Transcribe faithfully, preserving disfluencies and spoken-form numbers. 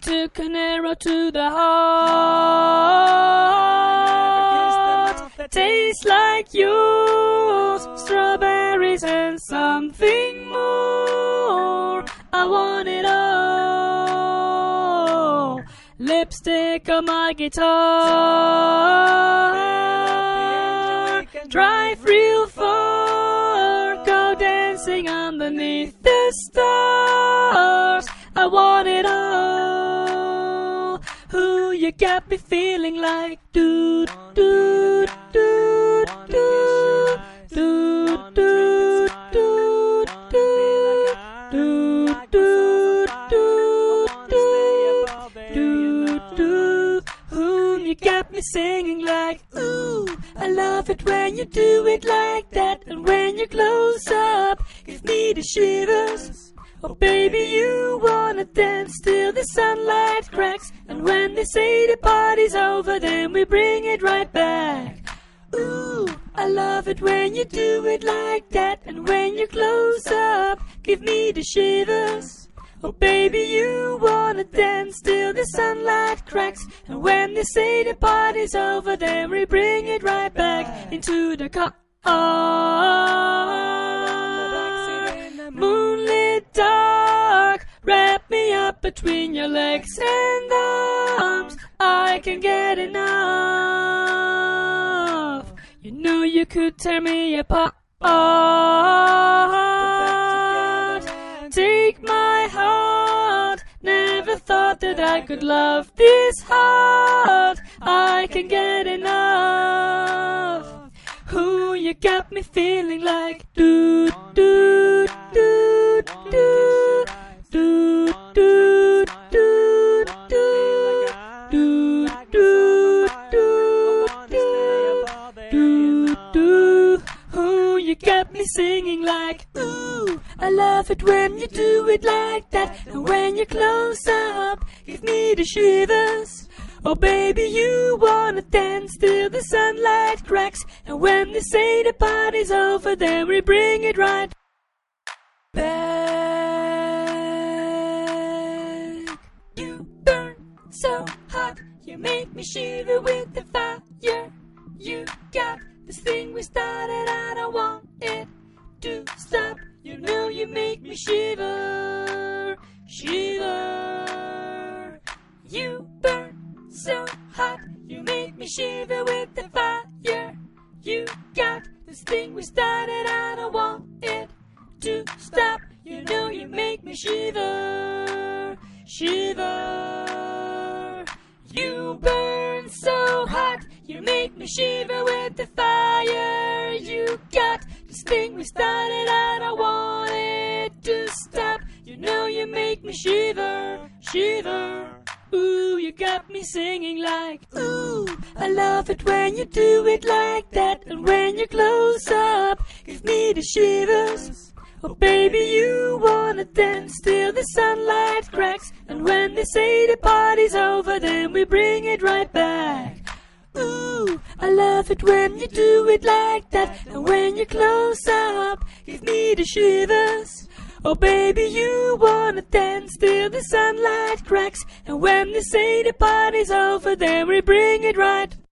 took an arrow to the heart. Tastes like yours, strawberries and something more. I want it all. Lipstick on my guitar. Drive real far, go dancing underneath the stars. I want it all. Ooh, you got me feeling like do do do do do do do do do do do do. Ooh, you got me singing like ooh. I love it when you do it like that, and when you close up, give me the shivers. Oh baby, you wanna dance till the sunlight cracks, and when they say the party's over, then we bring it right back. Ooh, I love it when you do it like that, and when you close up, give me the shivers. Oh baby, you wanna dance till the sunlight cracks, and when they say the party's over, then we bring it right back into the car. Moonlit dark, wrap me up between your legs and arms. I can't get enough. You know you could tear me apart. Take my heart. Never thought that I could love this hard. I can't get enough. Ooh, you got me feeling like do do do do do do do do do do do do. Ooh, you got me singing like ooh. I love it when you do it like that, and when you close up, give me the shivers. Oh baby, you wanna dance till the sunlight cracks, and when they say the party's over, then we bring it right back. You burn so hot, you make me shiver with the fire. You got this thing we started, I don't want it to stop. You know you make me shiver, shiver. You burn so hot, you make me shiver with the fire. You got this thing we started, I don't want it to stop. You know you make me shiver, shiver. You burn so hot, you make me shiver with the fire. You got this thing we started, I don't want it to stop. You know you make me shiver, shiver. Ooh, you got me singing like ooh. I love it when you do it like that, and when you close up, give me the shivers. Oh baby, you wanna dance till the sunlight cracks, and when they say the party's over, then we bring it right back. Ooh, I love it when you do it like that, and when you close up, give me the shivers. Oh baby, you wanna dance till the sunlight cracks, and when they say the party's over, then we bring it right